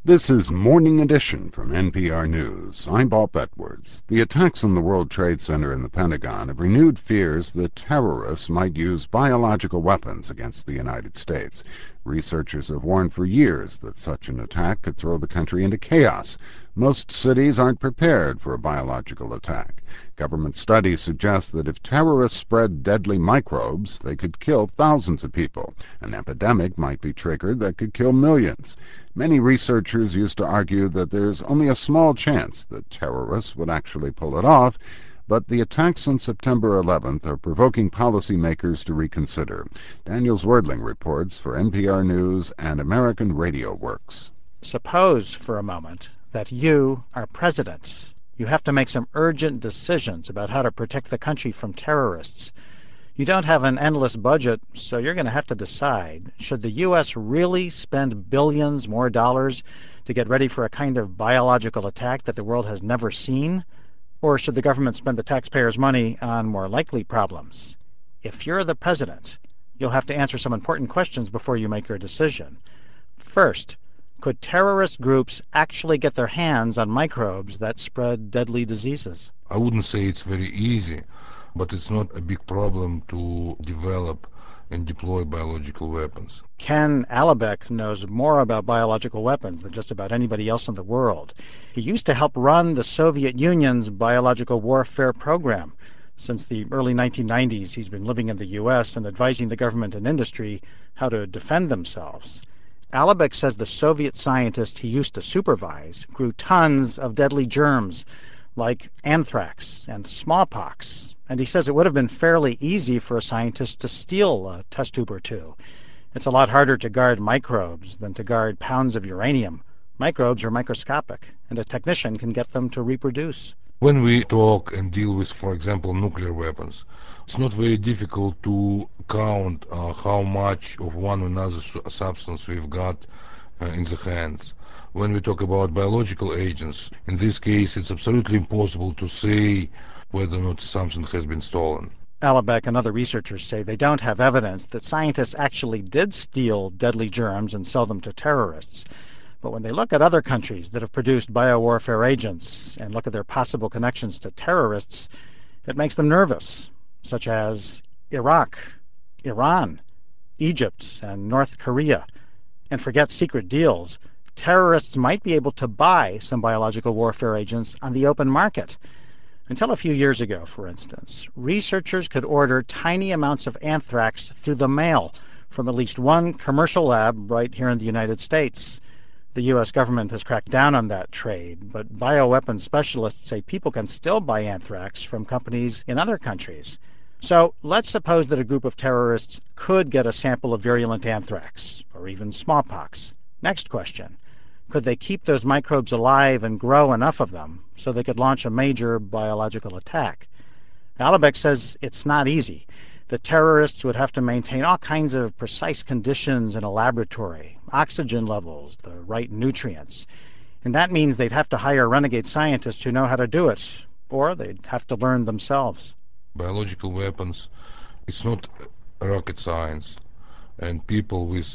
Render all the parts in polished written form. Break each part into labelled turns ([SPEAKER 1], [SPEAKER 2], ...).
[SPEAKER 1] This is Morning Edition from NPR News. I'm Bob Edwards. The attacks on the World Trade Center and the Pentagon have renewed fears that terrorists might use biological weapons against the United States. Researchers have warned for years that such an attack could throw the country into chaos. Most cities aren't prepared for a biological attack. Government studies suggest that if terrorists spread deadly microbes, they could kill thousands of people. An epidemic might be triggered that could kill millions. Many researchers used to argue that there's only a small chance that terrorists would actually pull it off, but the attacks on September 11th are provoking policymakers to reconsider. Daniel Zwerdling reports for NPR News and American Radio Works.
[SPEAKER 2] Suppose for a moment that you are president. You have to make some urgent decisions about how to protect the country from terrorists. You don't have an endless budget, so you're going to have to decide, should the U.S. really spend billions more dollars to get ready for a kind of biological attack that the world has never seen? Or should the government spend the taxpayers' money on more likely problems? If you're the president, you'll have to answer some important questions before you make your decision. First, could terrorist groups actually get their hands on microbes that spread deadly diseases?
[SPEAKER 3] I wouldn't say it's very easy, but it's not a big problem to develop and deploy biological weapons.
[SPEAKER 2] Ken Alibek knows more about biological weapons than just about anybody else in the world. He used to help run the Soviet Union's biological warfare program. Since the early 1990s, he's been living in the U.S. and advising the government and industry how to defend themselves. Alibek says the Soviet scientists he used to supervise grew tons of deadly germs like anthrax and smallpox. And he says it would have been fairly easy for a scientist to steal a test tube or two. It's a lot harder to guard microbes than to guard pounds of uranium. Microbes are microscopic, and a technician can get them to reproduce.
[SPEAKER 3] When we talk and deal with, for example, nuclear weapons, it's not very difficult to count how much of one or another substance we've got in the hands. When we talk about biological agents, in this case, it's absolutely impossible to say whether or not something has been stolen.
[SPEAKER 2] Alibek and other researchers say they don't have evidence that scientists actually did steal deadly germs and sell them to terrorists. But when they look at other countries that have produced biowarfare agents and look at their possible connections to terrorists, it makes them nervous, such as Iraq, Iran, Egypt, and North Korea. And forget secret deals. Terrorists might be able to buy some biological warfare agents on the open market. Until a few years ago, for instance, researchers could order tiny amounts of anthrax through the mail from at least one commercial lab right here in the United States. The U.S. government has cracked down on that trade, but bioweapons specialists say people can still buy anthrax from companies in other countries. So let's suppose that a group of terrorists could get a sample of virulent anthrax, or even smallpox. Next question. Could they keep those microbes alive and grow enough of them so they could launch a major biological attack? Alibek says it's not easy. The terrorists would have to maintain all kinds of precise conditions in a laboratory, oxygen levels, the right nutrients. And that means they'd have to hire renegade scientists who know how to do it, or they'd have to learn themselves.
[SPEAKER 3] Biological weapons, it's not rocket science. And people with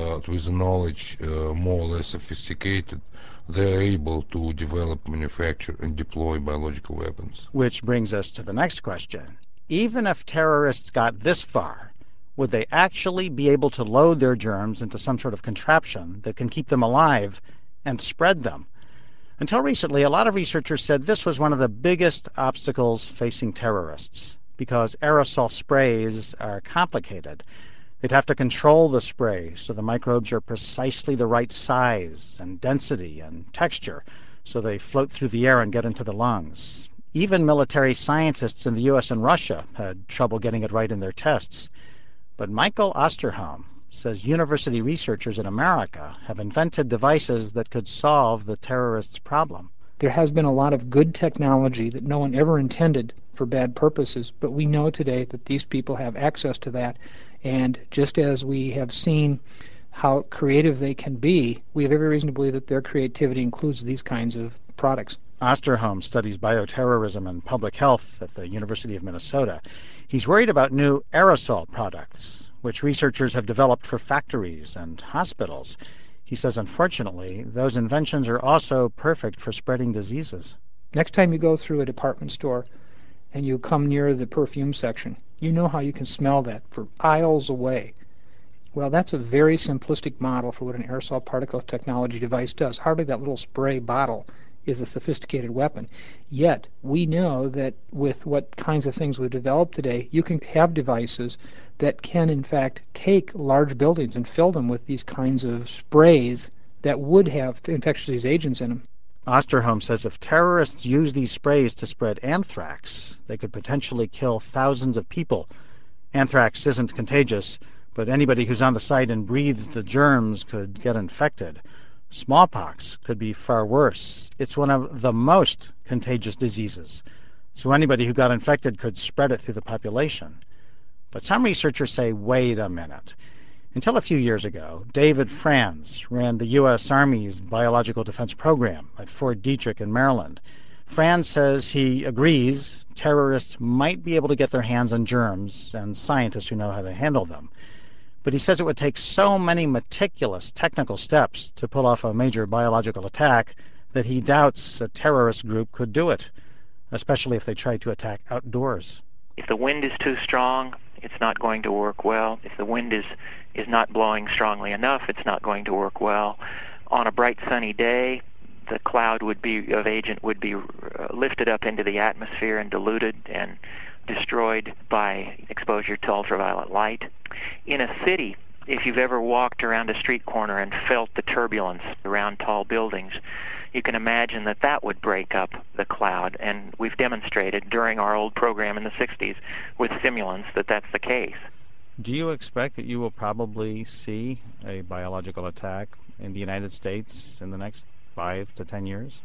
[SPEAKER 3] knowledge more or less sophisticated, they're able to develop, manufacture, and deploy biological weapons.
[SPEAKER 2] Which brings us to the next question. Even if terrorists got this far, would they actually be able to load their germs into some sort of contraption that can keep them alive and spread them? Until recently, a lot of researchers said this was one of the biggest obstacles facing terrorists, because aerosol sprays are complicated. They'd have to control the spray so the microbes are precisely the right size and density and texture so they float through the air and get into the lungs. Even military scientists in the U.S. and Russia had trouble getting it right in their tests. But Michael Osterholm says university researchers in America have invented devices that could solve the terrorists' problem.
[SPEAKER 4] There has been a lot of good technology that no one ever intended for bad purposes, but we know today that these people have access to that. And just as we have seen how creative they can be, we have every reason to believe that their creativity includes these kinds of products.
[SPEAKER 2] Osterholm studies bioterrorism and public health at the University of Minnesota. He's worried about new aerosol products, which researchers have developed for factories and hospitals. He says, unfortunately, those inventions are also perfect for spreading diseases.
[SPEAKER 4] Next time you go through a department store and you come near the perfume section, you know how you can smell that for aisles away. Well, that's a very simplistic model for what an aerosol particle technology device does. Hardly that little spray bottle is a sophisticated weapon. Yet, we know that with what kinds of things we've developed today, you can have devices that can, in fact, take large buildings and fill them with these kinds of sprays that would have infectious disease agents in them.
[SPEAKER 2] Osterholm says if terrorists use these sprays to spread anthrax, they could potentially kill thousands of people. Anthrax isn't contagious, but anybody who's on the site and breathes the germs could get infected. Smallpox could be far worse. It's one of the most contagious diseases, so anybody who got infected could spread it through the population. But some researchers say, wait a minute. Until a few years ago, David Franz ran the U.S. Army's Biological Defense Program at Fort Detrick in Maryland. Franz says he agrees terrorists might be able to get their hands on germs and scientists who know how to handle them. But he says it would take so many meticulous technical steps to pull off a major biological attack that he doubts a terrorist group could do it, especially if they tried to attack outdoors.
[SPEAKER 5] If the wind is too strong, it's not going to work well. If the wind is not blowing strongly enough, it's not going to work well. On a bright sunny day, the cloud of agent would be lifted up into the atmosphere and diluted and destroyed by exposure to ultraviolet light. In a city, if you've ever walked around a street corner and felt the turbulence around tall buildings, you can imagine that that would break up the cloud, and we've demonstrated during our old program in the 60s with simulants that that's the case.
[SPEAKER 2] Do you expect that you will probably see a biological attack in the United States in the next 5 to 10 years?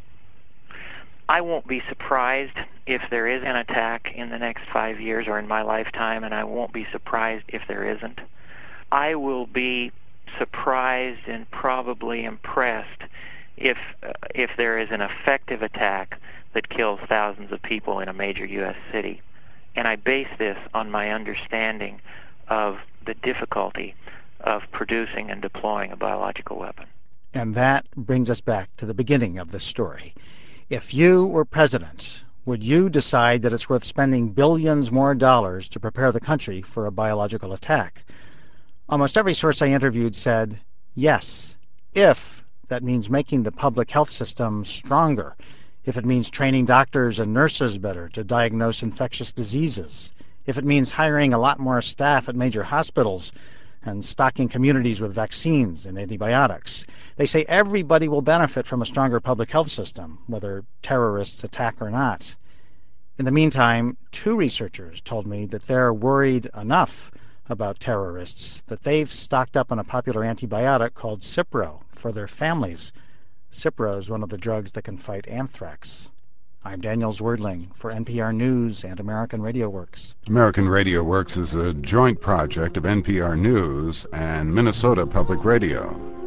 [SPEAKER 5] I won't be surprised if there is an attack in the next 5 years or in my lifetime, and I won't be surprised if there isn't. I will be surprised and probably impressed if there is an effective attack that kills thousands of people in a major U.S. city. And I base this on my understanding of the difficulty of producing and deploying a biological weapon.
[SPEAKER 2] And that brings us back to the beginning of this story. If you were president, would you decide that it's worth spending billions more dollars to prepare the country for a biological attack? Almost every source I interviewed said yes, if that means making the public health system stronger, if it means training doctors and nurses better to diagnose infectious diseases, if it means hiring a lot more staff at major hospitals and stocking communities with vaccines and antibiotics. They say everybody will benefit from a stronger public health system, whether terrorists attack or not. In the meantime, 2 researchers told me that they're worried enough about terrorists that they've stocked up on a popular antibiotic called Cipro for their families. Cipro is one of the drugs that can fight anthrax. I'm Daniel Zwerdling for NPR News and American Radio Works.
[SPEAKER 1] American Radio Works is a joint project of NPR News and Minnesota Public Radio.